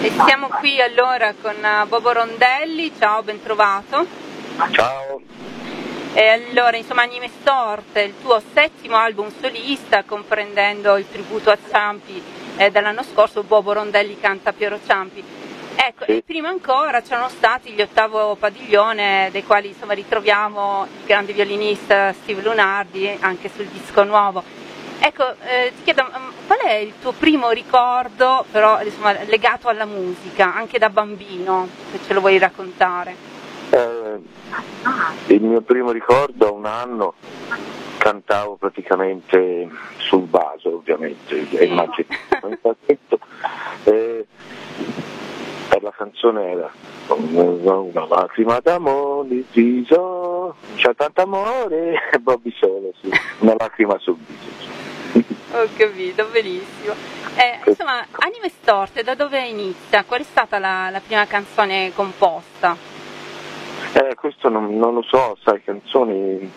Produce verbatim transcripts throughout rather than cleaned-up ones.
E siamo qui allora con Bobo Rondelli, ciao, ben trovato. Ciao. E allora, insomma, Anime Storte, il tuo settimo album solista, comprendendo il tributo a Ciampi eh, dell'anno scorso, Bobo Rondelli canta Piero Ciampi. Ecco, Sì. E prima ancora c'erano stati gli Ottavo Padiglione, dei quali insomma ritroviamo il grande violinista Steve Lunardi anche sul disco nuovo. Ecco, eh, ti chiedo, qual è il tuo primo ricordo, però insomma, legato alla musica, anche da bambino, se ce lo vuoi raccontare? Eh, il mio primo ricordo a un anno cantavo praticamente sul vaso, ovviamente, Sì. e immagino eh, per la canzone era una lacrima d'amore, il viso, c'è tanto amore, e Bobby solo, sì, una lacrima sul viso. Ho capito, benissimo. Eh, insomma, Anime Storte, da dove inizia? Qual è stata la, la prima canzone composta? Eh, questo non, non lo so, sai, canzoni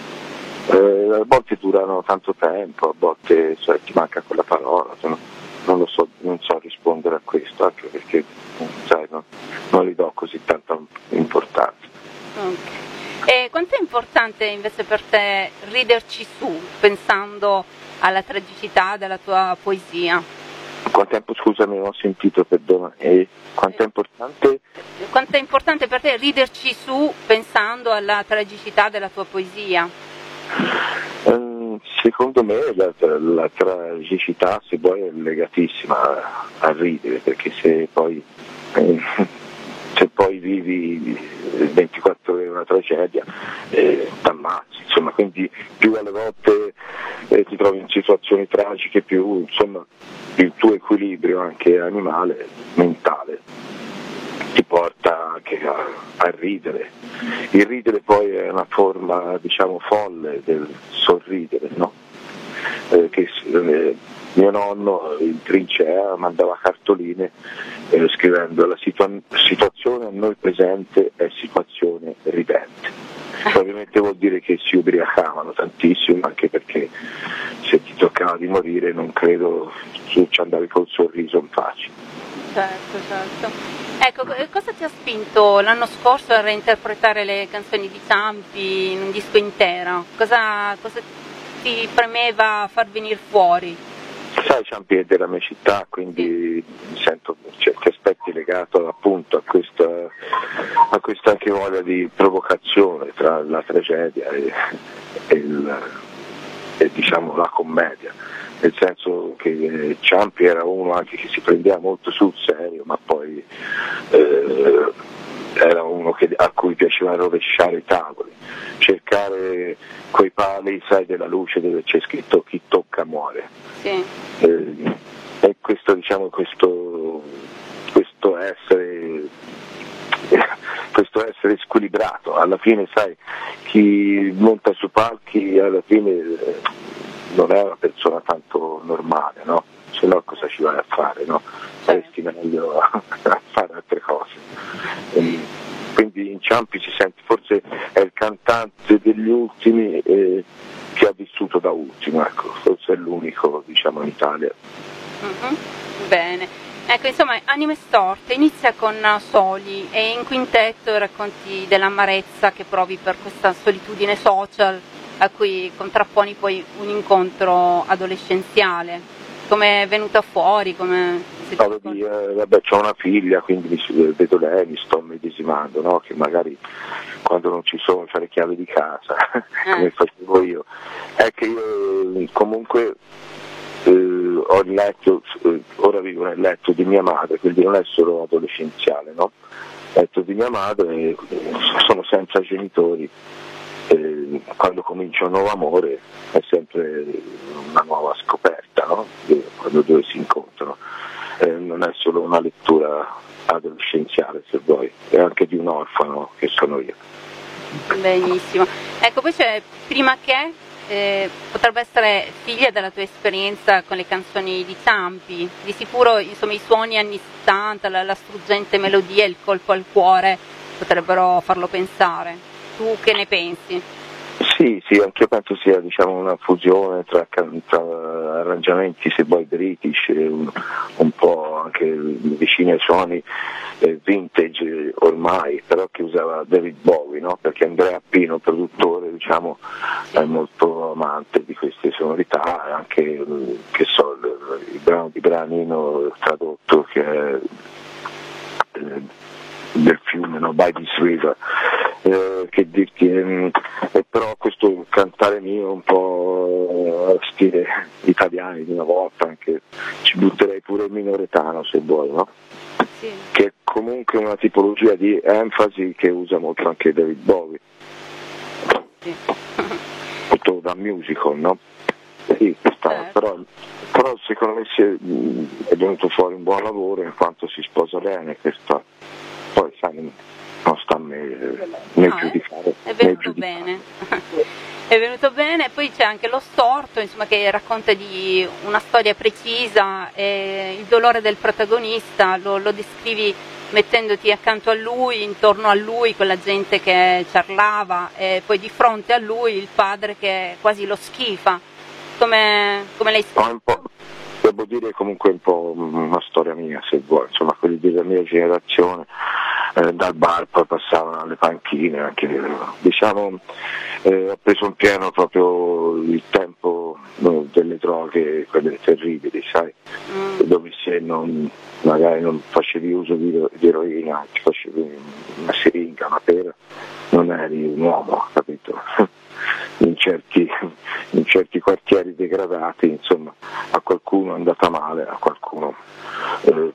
eh, a volte durano tanto tempo, a volte cioè, ti manca quella parola, cioè, non lo so, non so rispondere a questo, anche perché sai, no, non gli do così tanta importanza. Ok. E quanto è importante invece per te riderci su, pensando alla tragicità della tua poesia? Quanto tempo, scusami, non ho sentito, perdona, e quanto è importante? Quanto è importante per te riderci su pensando alla tragicità della tua poesia? Um, secondo me la, la tragicità, se vuoi, è legatissima a, a ridere, perché se poi, eh, se poi vivi ventiquattro ore una tragedia, eh, t'ammazzi, insomma, quindi più alle volte eh, ti trovi in situazioni tragiche, più insomma il tuo equilibrio anche animale, mentale, ti porta anche a, a ridere. Il ridere poi è una forma, diciamo, folle del sorridere, no? Eh, che, eh, mio nonno in trincea mandava cartoline eh, scrivendo la situa- situazione a noi presente è situazione ridente. Ovviamente vuol dire che si ubriacavano tantissimo, anche perché se ti toccava di morire non credo tu ci andavi col sorriso in faccia. Certo, certo. Ecco, cosa ti ha spinto l'anno scorso a reinterpretare le canzoni di Ciampi in un disco intero? Cosa, cosa ti premeva far venire fuori? Sai, Ciampi è della mia città, quindi mi sento certi aspetti legato appunto a questa, a questa anche voglia di provocazione tra la tragedia e, e, il, e diciamo la commedia, nel senso che Ciampi era uno anche che si prendeva molto sul serio, ma poi eh, era uno che, a cui piaceva rovesciare i tavoli, cercare quei pali, sai, della luce dove c'è scritto chi tocca muore. Sì. Eh, e questo, diciamo, questo, questo essere questo essere squilibrato, alla fine, sai, chi monta su palchi alla fine eh, non è una persona tanto normale, no? Se no cosa ci vai a fare, no? Saresti meglio a, a fare altre cose. E, quindi in Ciampi si sente, forse è il cantante degli ultimi eh, che ha vissuto da ultimo, ecco, forse è l'unico, diciamo, in Italia. Mm-hmm. Bene, ecco, insomma, Anime Storte inizia con Soli e in quintetto racconti dell'amarezza che provi per questa solitudine social a cui contrapponi poi un incontro adolescenziale. Come è venuta fuori? Come no, vedi, eh, vabbè, c'ho una figlia, quindi mi, vedo lei, mi sto medesimando, no? Che magari quando non ci sono c'è le chiavi di casa, eh. come facevo io. È che io comunque eh, ho il letto, eh, ora vivo nel letto di mia madre, quindi non è solo adolescenziale, no? Il letto di mia madre, sono senza genitori. Eh, quando comincia un nuovo amore è sempre una nuova scoperta, no? Quando due si incontrano, eh, non è solo una lettura adolescenziale, se vuoi, è anche di un orfano che sono io. Benissimo, ecco, poi c'è Prima che eh, potrebbe essere figlia della tua esperienza con le canzoni di Ciampi, di sicuro insomma i suoni anni settanta, la, la struggente melodia, il colpo al cuore potrebbero farlo pensare. Tu che ne pensi? Sì, sì, anche io penso sia, diciamo, una fusione tra, tra arrangiamenti, se vuoi, british, un, un po' anche vicini ai suoni eh, vintage ormai, però che usava David Bowie, no? Perché Andrea Pino, produttore, diciamo, è molto amante di queste sonorità, anche, che so, il, il brano di Branino tradotto, che è eh, del fiume, no? By this river. Eh, che dirti, ehm, eh, però questo cantare mio un po' a stile italiani di una volta, anche ci butterei pure il minoretano se vuoi, no? Sì. Che è comunque una tipologia di enfasi che usa molto anche David Bowie, Sì. molto da musical, no? Sì, sta, Certo. però, però secondo me si è, è venuto fuori un buon lavoro in quanto si sposa bene, questa, poi sai, non sta a me né No, giudicare. è venuto né giudicare. bene. È venuto bene, poi c'è anche Lo storto, insomma, che racconta di una storia precisa, e il dolore del protagonista lo, lo descrivi mettendoti accanto a lui, intorno a lui, con la gente che ciarlava, e poi di fronte a lui il padre che quasi lo schifa. Come, come l'hai scritto? No, un po', devo dire comunque un po' una storia mia, se vuoi, insomma, quelli della mia generazione, eh, dal bar poi passavano alle panchine, anche, diciamo, eh, ho preso in pieno proprio il tempo no, delle droghe, quelle terribili, sai, Mm. dove se non, magari non facevi uso di, di eroina, ti facevi una siringa, una pera, non eri un uomo, capito? In certi, in certi quartieri degradati, insomma, a qualcuno è andata male, a qualcuno, eh,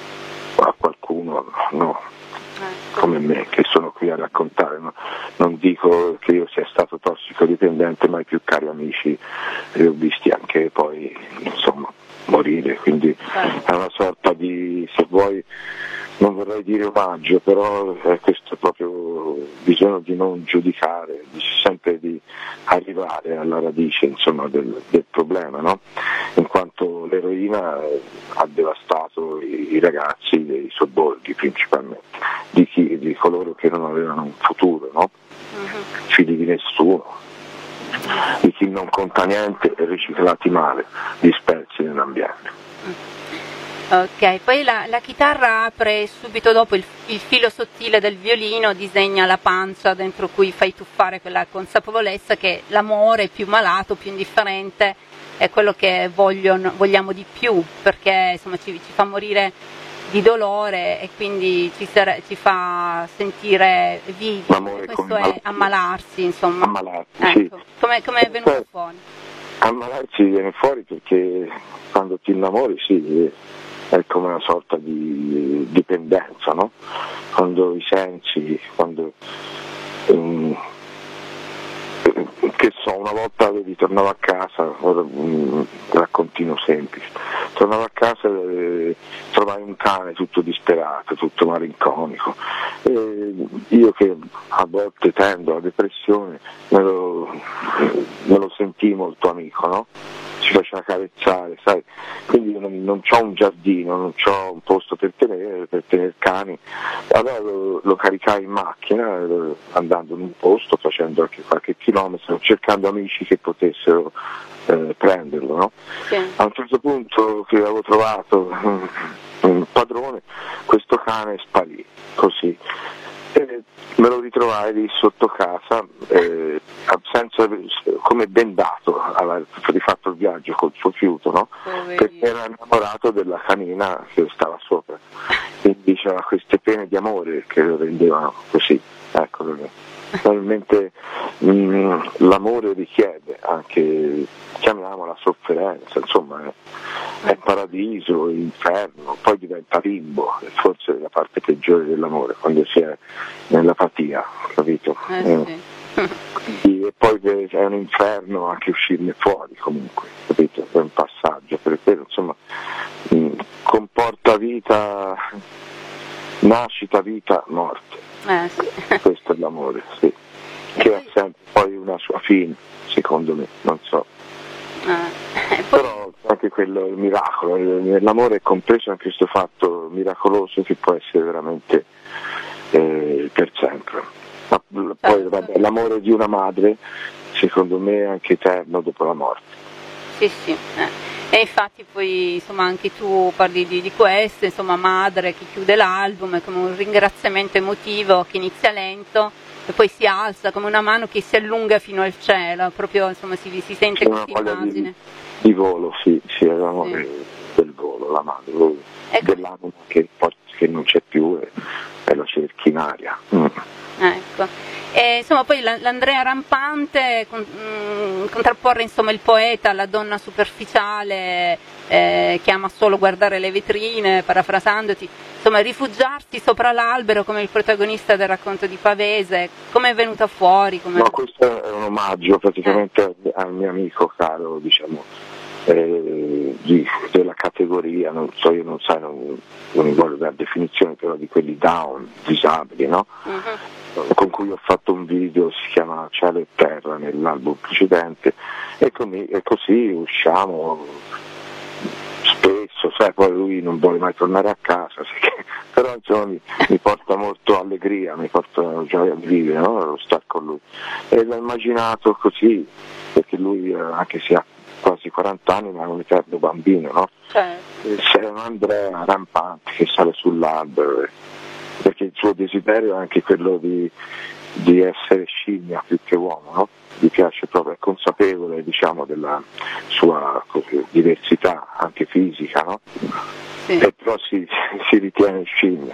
a qualcuno no, come me, che sono qui a raccontare, no? Non dico che io sia stato tossicodipendente, ma i più cari amici li ho visti anche poi, insomma, morire, quindi è una sorta di, se vuoi, non vorrei dire omaggio, però è questo proprio bisogno di non giudicare, di sempre di arrivare alla radice, insomma, del, del problema, no? In quanto l'eroina ha devastato i, i ragazzi dei sobborghi principalmente, di, chi, di coloro che non avevano un futuro, no? Mhm. Figli di nessuno, di chi non conta niente e riciclati male, dispersi nell'ambiente. Ok, poi la, la chitarra apre subito dopo il, il filo sottile del violino, disegna la pancia dentro cui fai tuffare quella consapevolezza che l'amore più malato, più indifferente, è quello che vogliono, vogliamo di più, perché insomma ci, ci fa morire di dolore e quindi ci, sare, ci fa sentire vivi. L'amore Questo come è malattia. ammalarsi, insomma. Ammalarsi, Ecco. sì. Come è venuto Beh, fuori? Ammalarsi viene fuori perché quando ti innamori sì, è come una sorta di dipendenza, no? Quando i sensi, quando um, che so, una volta ritornavo a casa, ora un raccontino semplice, tornavo a casa e trovai un cane tutto disperato, tutto malinconico, e io che a volte tendo alla depressione me lo, me lo sentii molto amico, no? Ci faceva carezzare, sai, quindi io non, non ho un giardino, non ho un posto per tenere, per tenere cani, allora lo, lo caricai in macchina, eh, andando in un posto, facendo anche qualche chilometro, cercando amici che potessero eh, prenderlo, no? Sì. A un certo punto che avevo trovato um, un padrone, questo cane sparì, così. E me lo ritrovai lì sotto casa, eh, senza, come bendato, aveva rifatto il viaggio col suo fiuto, no? Perché era innamorato della canina che stava sopra, quindi c'era queste pene di amore che lo rendevano così, ecco. Probabilmente mh, l'amore richiede anche, chiamiamola sofferenza, insomma è, è paradiso, inferno, poi diventa limbo, è forse la parte peggiore dell'amore, quando si è nell'apatia, capito? Eh, sì. E poi è un inferno anche uscirne fuori comunque, capito? È un passaggio, per quello insomma mh, comporta vita, nascita, vita, morte. Eh, sì. Questo è l'amore, sì, che ha sempre poi una sua fine, secondo me, non so. Eh, poi... Però anche quello è il miracolo, nell'amore è compreso anche questo fatto miracoloso che può essere veramente eh, per sempre. Ma poi vabbè, l'amore di una madre secondo me è anche eterno dopo la morte. Sì, sì. Eh. E infatti poi insomma anche tu parli di, di questo, insomma madre che chiude l'album, è come un ringraziamento emotivo che inizia lento e poi si alza come una mano che si allunga fino al cielo, proprio insomma si, si sente questa immagine. Di, di volo, sì, sì, è l'amore sì. del volo, la madre, ecco. Dell'anima che, che non c'è più e, e la cerchi in aria. Mm. Ecco. E, insomma poi l'Andrea rampante con, mh, contrapporre insomma il poeta alla donna superficiale eh, che ama solo guardare le vetrine, parafrasandoti, insomma rifugiarsi sopra l'albero come il protagonista del racconto di Pavese, come è venuta fuori? Com'è... No, questo è un omaggio praticamente eh. al mio amico caro, diciamo, eh, di, della categoria, non so, io non so, non, non voglio dare definizione, però di quelli down, disabili, no? Uh-huh. Con cui ho fatto un video, si chiama Cielo e Terra nell'album precedente e, com- e così usciamo spesso, sai, poi lui non vuole mai tornare a casa, perché, però insomma mi, mi porta molto allegria, mi porta gioia di vivere, no? Lo star con lui. E l'ho immaginato così, perché lui anche se ha quasi quaranta anni ma è un eterno bambino, no? Certo. C'è un Andrea rampante che sale sull'albero, perché il suo desiderio è anche quello di, di essere scimmia più che uomo, no? Gli piace proprio, è consapevole, diciamo, della sua così, diversità anche fisica, no? Sì. E però si, si ritiene scimmia.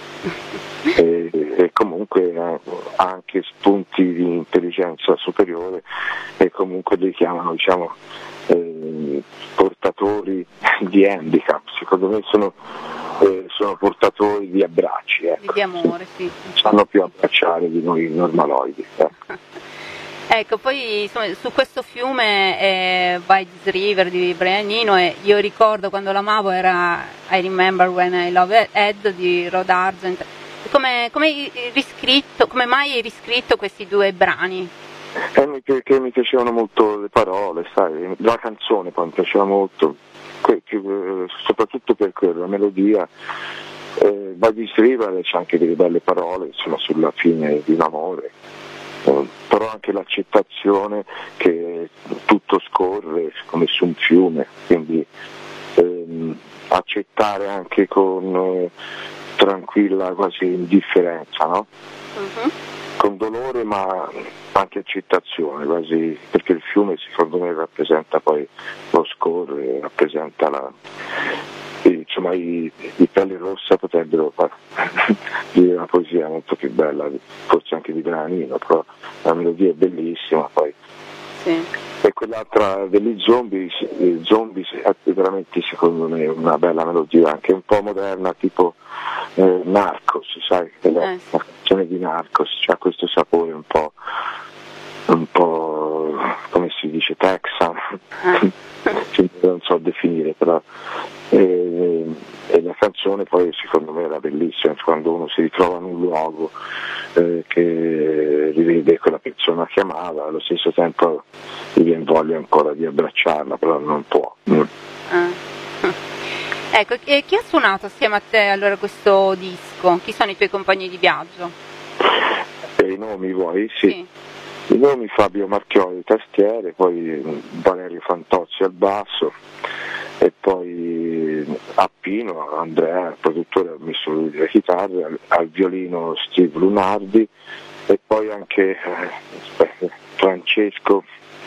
e, e comunque ha anche spunti di intelligenza superiore e comunque li chiamano, diciamo, eh, portatori di handicap. Secondo me sono Eh, sono portatori di abbracci, ecco. Di amore, sì. Sanno più abbracciare di noi normaloidi. Ecco, ecco poi insomma, su questo fiume eh, By This River di Brian Eno, e io ricordo quando l'amavo era I Remember When I Loved Ed di Rod Argent. Come, come, hai riscritto, come mai hai riscritto questi due brani? Eh, perché mi piacevano molto le parole, sai, la canzone poi mi piaceva molto. Soprattutto per quello, la melodia, eh, By This River c'è anche delle belle parole, insomma, sulla fine di un amore, eh, però anche l'accettazione che tutto scorre come su un fiume, quindi ehm, accettare anche con eh, tranquilla quasi indifferenza, no? Uh-huh. Con dolore ma anche accettazione, quasi, perché il fiume secondo me rappresenta poi lo scorre, rappresenta la, insomma i, i pelli rossa potrebbero dire una poesia molto più bella, forse anche di Brian Eno, però la melodia è bellissima poi. Sì. E quell'altra degli zombie, zombie è veramente secondo me una bella melodia, anche un po' moderna, tipo eh, Narcos, sai, la, eh. la canzone di Narcos, c'ha questo sapore un po', un po' come si dice, Texan, eh. non so definire, però e, e la canzone poi secondo me era bellissima, quando uno si ritrova in un luogo eh, che rivede quella persona che amava, allo stesso tempo gli viene voglia ancora di abbracciarla, però non può. Mm. Ah. Ecco, e chi ha suonato assieme a te allora questo disco? Chi sono i tuoi compagni di viaggio? E i nomi vuoi? Sì. sì. I nomi: Fabio Marchioli, tastiere, poi Valerio Fantozzi al basso, e poi a Pino, Andrea, il produttore, ha messo lui le chitarre, al, al violino Steve Lunardi, e poi anche eh, aspetta, Francesco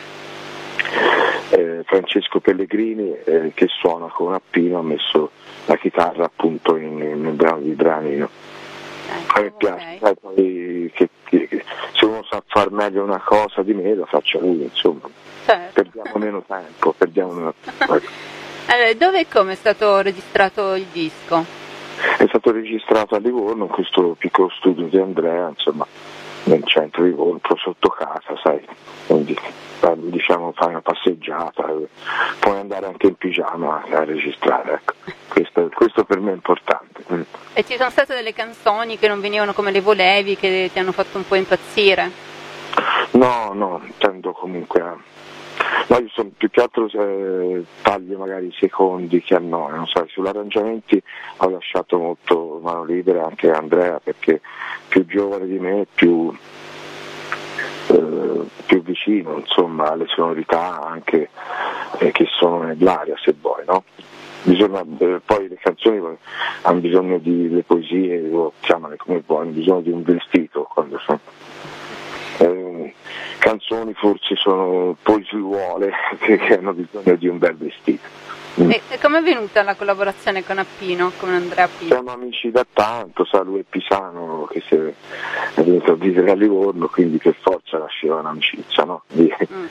eh, Francesco Pellegrini eh, che suona con Appino, ha messo la chitarra appunto in, nel brano di Brian Eno. A me piace, okay. Poi, che, che, che, se uno sa far meglio una cosa di me, la faccia lui, insomma. Certo. Perdiamo meno tempo, perdiamo meno tempo. Allora, dove e come è stato registrato il disco? È stato registrato a Livorno, in questo piccolo studio di Andrea, insomma, nel centro di Livorno, sotto casa, sai, quindi diciamo fai una passeggiata, puoi andare anche in pigiama a registrare, ecco. Questo, questo per me è importante. Mm. E ci sono state delle canzoni che non venivano come le volevi, che ti hanno fatto un po' impazzire? No, no, tendo comunque a, No, io sono più che altro eh, taglio magari i secondi che a noi, non so, sugli arrangiamenti ho lasciato molto mano libera anche a Andrea, perché più giovane di me, più, eh, più vicino insomma alle sonorità anche eh, che sono nell'aria, se vuoi, no? Bisogna, eh, poi le canzoni hanno bisogno di le poesie, o chiamale come vuoi, hanno bisogno di un vestito quando sono. Eh, canzoni forse sono poesiuole che hanno bisogno di un bel vestito. Mm. E, e come è venuta la collaborazione con Appino, con Andrea Appino? Siamo amici da tanto, sa, lui è pisano che si è, è venuto a vivere a Livorno, quindi per forza nasceva un'amicizia, no? Mm.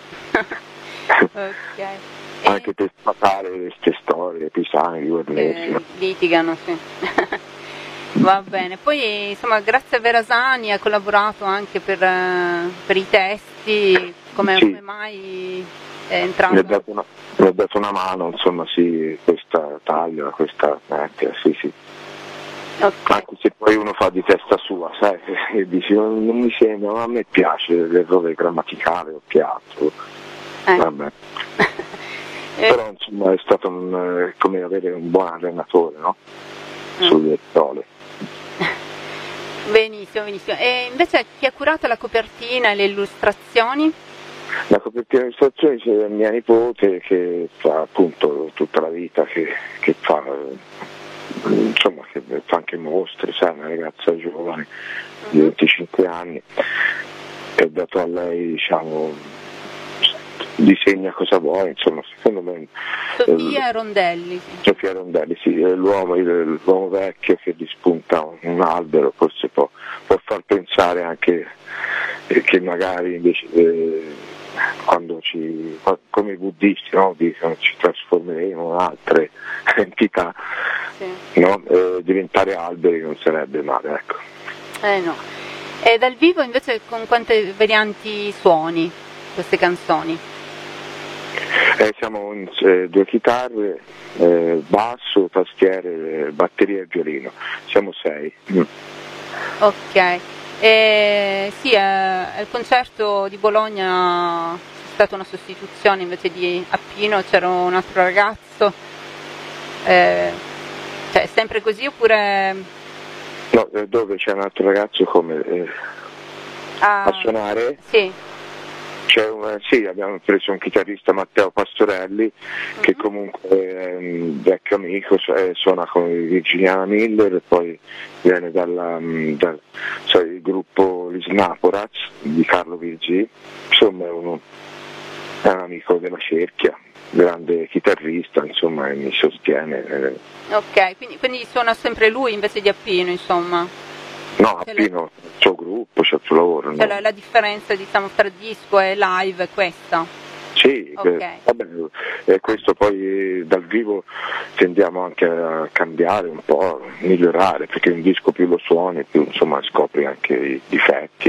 Okay. Anche e... per sfatare queste storie pisane, livornesi. Eh, litigano, sì. Va bene, poi insomma grazie a Verasani ha collaborato anche per, uh, per i testi, come, sì. come mai è entrato? Mi ha dato una, mi ha dato una mano, insomma, sì, questa taglia, questa mettila, sì, sì. Okay. Anche se poi uno fa di testa sua, sai, e dici non, non mi sembra, ma a me piace l'errore grammaticale o che altro. Eh. Vabbè. eh. Però insomma è stato un, come avere un buon allenatore, no? Mm. Sulle parole. Benissimo, benissimo. E invece chi ha curato la copertina e le illustrazioni? La copertina e le illustrazioni c'è mia nipote che fa appunto tutta la vita, che, che fa insomma che fa anche mostre, sai, una ragazza giovane di venticinque anni, e ho dato a lei, diciamo, disegna cosa vuoi, insomma, secondo me Sofia eh, Rondelli sì. Sofia Rondelli, sì, è l'uomo, il, l'uomo vecchio che dispunta un, un albero, forse può, può far pensare anche eh, che magari invece eh, quando ci, come i buddisti, no, dicono ci trasformeremo in altre entità, sì. No? Eh, diventare alberi non sarebbe male, ecco. Eh no. E dal vivo invece con quante varianti suoni queste canzoni? Eh, siamo in eh, due chitarre, eh, basso, tastiere, batteria e violino, siamo sei. Mm. Ok, eh, sì, eh, al concerto di Bologna c'è stata una sostituzione, invece di Appino c'era un altro ragazzo, eh, cioè è sempre così oppure... No, eh, dove c'è un altro ragazzo come eh, ah, a suonare? Sì. C'è un, sì, abbiamo preso un chitarrista, Matteo Pastorelli, uh-huh. che comunque è un vecchio amico, suona con Virginia Miller, e poi viene dalla, dal cioè, il gruppo Gli Snaporats di Carlo Virgi, insomma è, uno, è un amico della cerchia, grande chitarrista, insomma, e mi sostiene. Ok, quindi, quindi suona sempre lui invece di Appino, insomma? No, Appino, il suo gruppo, c'è il suo lavoro. Cioè no? la, la differenza, diciamo, tra disco e live è questa? Sì, okay. eh, vabbè, e questo poi dal vivo tendiamo anche a cambiare un po', a migliorare, perché un disco più lo suoni, più insomma scopri anche i difetti.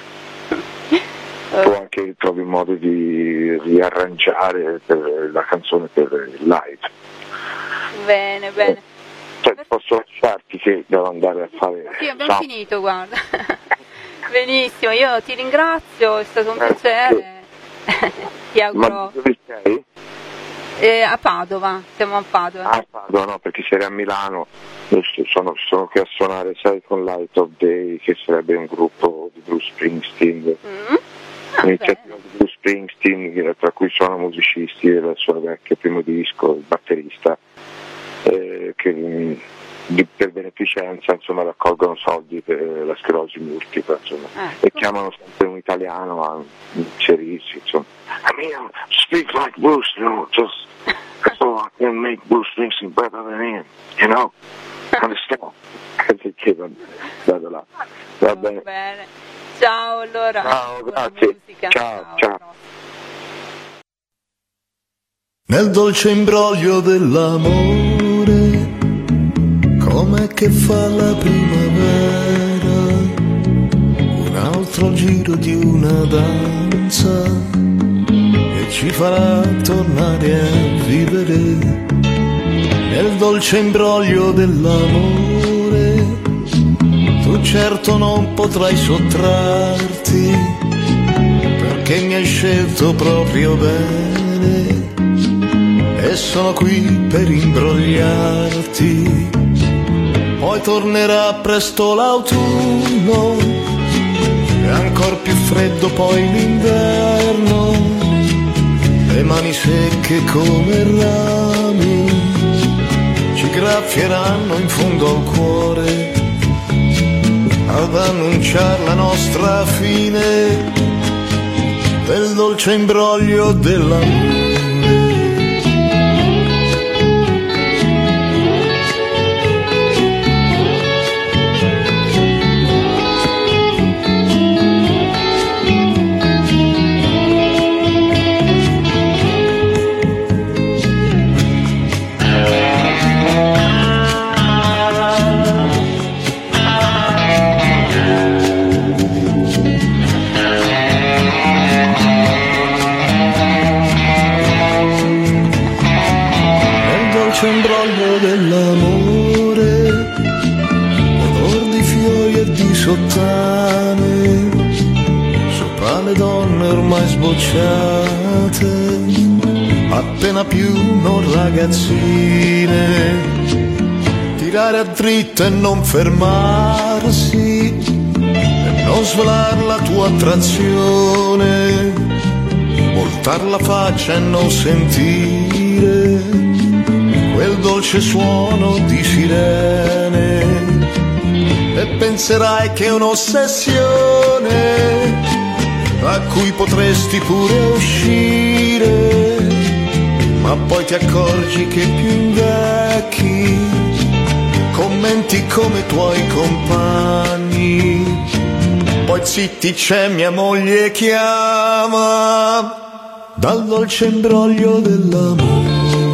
Tu anche trovi un modo di riarrangiare per la canzone per il live. Bene, bene. Eh. Cioè, posso lasciarti che devo andare a fare... Sì, abbiamo Ciao. finito, guarda. Benissimo, io ti ringrazio, è stato un piacere. Ti auguro... Ma dove sei? Eh, a Padova, siamo a Padova. Ah, a Padova, no, perché sei a Milano, sono, sono qui a suonare, sai, con Light of Day, che sarebbe un gruppo di Bruce Springsteen. Mm. Ah, un'iniziativa di Bruce Springsteen, tra cui sono musicisti del suo vecchio primo disco, il batterista. Eh, che mh, per beneficenza insomma raccolgono soldi per la sclerosi multipla, insomma, ecco. E chiamano sempre un italiano a inserirsi, insomma. I mean, speak like Bruce, you know, just so I can make Bruce Springsteen better than him, you know, understand? Perché vado là, va bene. bene. Ciao allora. Ciao, grazie. Ciao, ciao. ciao. Nel dolce imbroglio dell'amore, com'è che fa la primavera, un altro giro di una danza che ci farà tornare a vivere. Nel dolce imbroglio dell'amore, tu certo non potrai sottrarti, che mi hai scelto proprio bene e sono qui per imbrogliarti. Poi tornerà presto l'autunno e ancor più freddo poi l'inverno, le mani secche come rami ci graffieranno in fondo al cuore ad annunciare la nostra fine del dolce imbroglio dell'amore. Imbroglio dell'amore, odor di fiori e di sottane, sopra le donne ormai sbocciate, appena più non ragazzine, tirare a dritta e non fermarsi, e non svelar la tua attrazione, voltar la faccia e non sentire quel dolce suono di sirene, e penserai che è un'ossessione a cui potresti pure uscire, ma poi ti accorgi che più invecchi commenti come i tuoi compagni. Poi zitti, c'è mia moglie chiama dal dolce imbroglio dell'amore.